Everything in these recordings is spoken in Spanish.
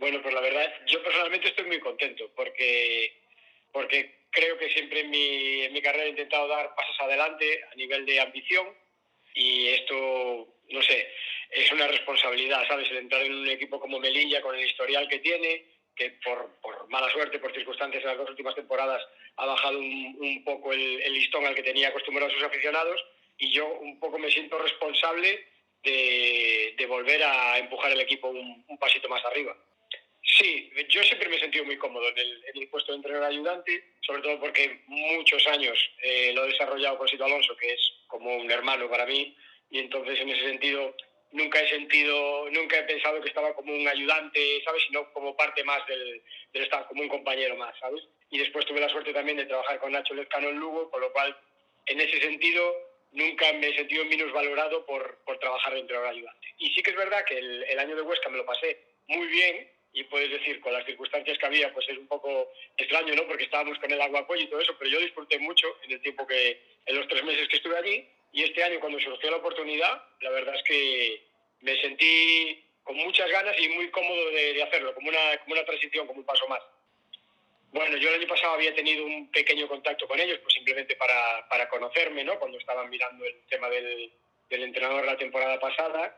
Bueno, pues la verdad, yo personalmente estoy muy contento porque creo que siempre en mi carrera he intentado dar pasos adelante a nivel de ambición y esto, no sé, es una responsabilidad, ¿sabes? El entrar en un equipo como Melilla, con el historial que tiene, que por mala suerte, por circunstancias en las dos últimas temporadas, ha bajado un poco el listón al que tenía acostumbrados sus aficionados, y yo un poco me siento responsable de volver a empujar el equipo un pasito más arriba. Sí, yo siempre me he sentido muy cómodo en el puesto de entrenador ayudante, sobre todo porque muchos años lo he desarrollado con Sito Alonso, que es como un hermano para mí, y entonces en ese sentido nunca he pensado que estaba como un ayudante, ¿sabes? Sino como parte más del staff, como un compañero más, ¿sabes? Y después tuve la suerte también de trabajar con Nacho Lezcano en Lugo, con lo cual, en ese sentido, nunca me he sentido minusvalorado por trabajar de entrenador ayudante. Y sí que es verdad que el año de Huesca me lo pasé muy bien, y puedes decir, con las circunstancias que había, pues es un poco extraño, ¿no? Porque estábamos con el aguacuello y todo eso, pero yo disfruté mucho en los 3 meses que estuve allí, y este año, cuando surgió la oportunidad, la verdad es que me sentí con muchas ganas y muy cómodo de hacerlo, como una transición, como un paso más. Bueno, yo el año pasado había tenido un pequeño contacto con ellos, pues simplemente para conocerme, ¿no? Cuando estaban mirando el tema del entrenador la temporada pasada.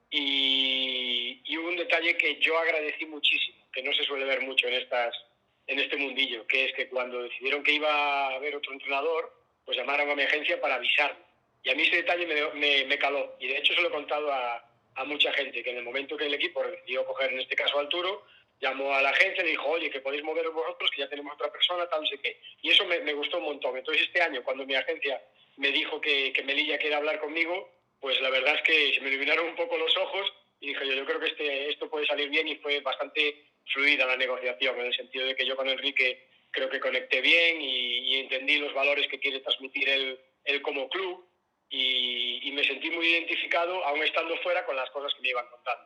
Y hubo un detalle que yo agradecí muchísimo, que no se suele ver mucho en este mundillo, que es que cuando decidieron que iba a haber otro entrenador, pues llamaron a mi agencia para avisarme. Y a mí ese detalle me caló. Y de hecho se lo he contado a mucha gente, que en el momento que el equipo decidió coger, en este caso, Arturo, llamó a la agencia y le dijo, oye, que podéis moveros vosotros, que ya tenemos otra persona, tal, no sé qué. Y eso me gustó un montón. Entonces este año, cuando mi agencia me dijo que Melilla quiere hablar conmigo, pues la verdad es que se me iluminaron un poco los ojos y dije yo creo que esto puede salir bien, y fue bastante fluida la negociación, en el sentido de que yo con Enrique creo que conecté bien y entendí los valores que quiere transmitir él como club, y me sentí muy identificado, aún estando fuera, con las cosas que me iban contando.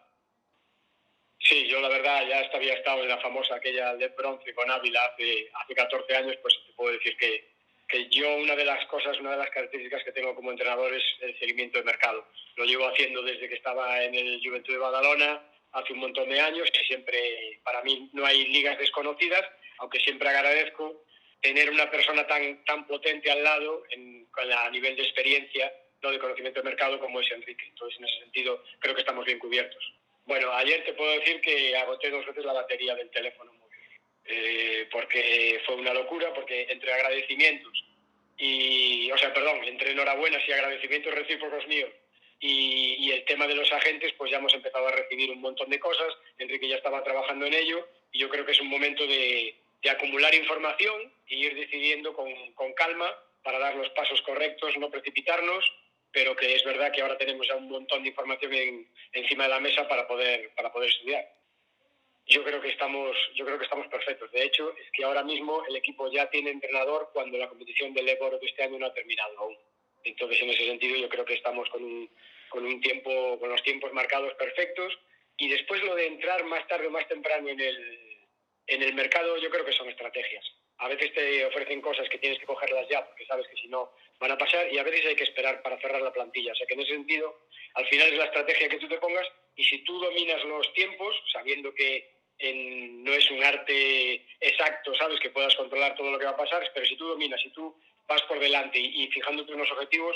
Sí, yo la verdad ya había estado en la famosa aquella de bronce con Ávila hace 14 años, pues te puedo decir que yo una de las características que tengo como entrenador es el seguimiento de mercado. Lo llevo haciendo desde que estaba en el Juventud de Badalona, hace un montón de años, que siempre, para mí, no hay ligas desconocidas, aunque siempre agradezco tener una persona tan potente al lado a nivel de experiencia, no de conocimiento de mercado, como es Enrique. Entonces, en ese sentido, creo que estamos bien cubiertos. Bueno, ayer te puedo decir que agoté 2 veces la batería del teléfono móvil, porque fue una locura, porque entre agradecimientos entre enhorabuenas y agradecimientos recíprocos míos y el tema de los agentes, pues ya hemos empezado a recibir un montón de cosas. Enrique ya estaba trabajando en ello, y yo creo que es un momento de acumular información e ir decidiendo con calma para dar los pasos correctos, no precipitarnos, pero que es verdad que ahora tenemos ya un montón de información encima de la mesa para poder estudiar. Yo creo que estamos perfectos. De hecho, es que ahora mismo el equipo ya tiene entrenador cuando la competición del Ebro de este año no ha terminado aún. Entonces, en ese sentido, yo creo que estamos con los tiempos marcados perfectos. Y después, lo de entrar más tarde o más temprano en el mercado, yo creo que son estrategias. A veces te ofrecen cosas que tienes que cogerlas ya, porque sabes que si no van a pasar, y a veces hay que esperar para cerrar la plantilla. O sea que, en ese sentido, al final es la estrategia que tú te pongas, y si tú dominas los tiempos, sabiendo que no es un arte exacto, ¿sabes? Que puedas controlar todo lo que va a pasar, pero si tú dominas, si tú vas por delante y fijándote unos objetivos,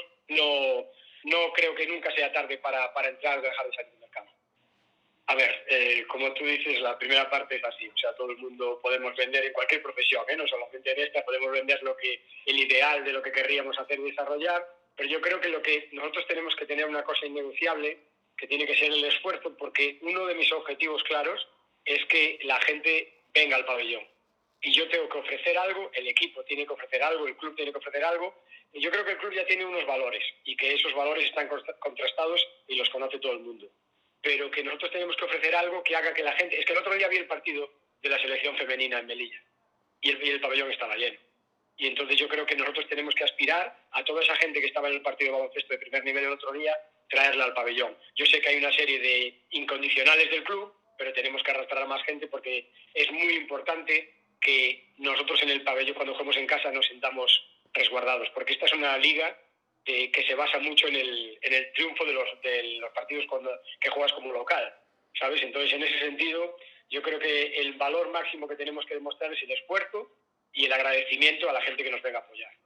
no creo que nunca sea tarde para entrar o dejar de salir del mercado. A ver, como tú dices, la primera parte es así. O sea, todo el mundo podemos vender en cualquier profesión, no solamente en esta, podemos vender el ideal de lo que querríamos hacer y desarrollar, pero yo creo que lo que nosotros tenemos que tener una cosa innegociable, que tiene que ser el esfuerzo, porque uno de mis objetivos claros es que la gente venga al pabellón. Y yo tengo que ofrecer algo, el equipo tiene que ofrecer algo, el club tiene que ofrecer algo, y yo creo que el club ya tiene unos valores, y que esos valores están contrastados y los conoce todo el mundo. Pero que nosotros tenemos que ofrecer algo que haga que la gente... Es que el otro día vi el partido de la selección femenina en Melilla, y el pabellón estaba lleno. Y entonces yo creo que nosotros tenemos que aspirar a toda esa gente que estaba en el partido de baloncesto de primer nivel el otro día, traerla al pabellón. Yo sé que hay una serie de incondicionales del club, pero tenemos que arrastrar a más gente, porque es muy importante que nosotros en el pabellón, cuando jugamos en casa, nos sintamos resguardados, porque esta es una liga que se basa mucho en el triunfo de los partidos que juegas como local, ¿sabes? Entonces, en ese sentido, yo creo que el valor máximo que tenemos que demostrar es el esfuerzo y el agradecimiento a la gente que nos venga a apoyar.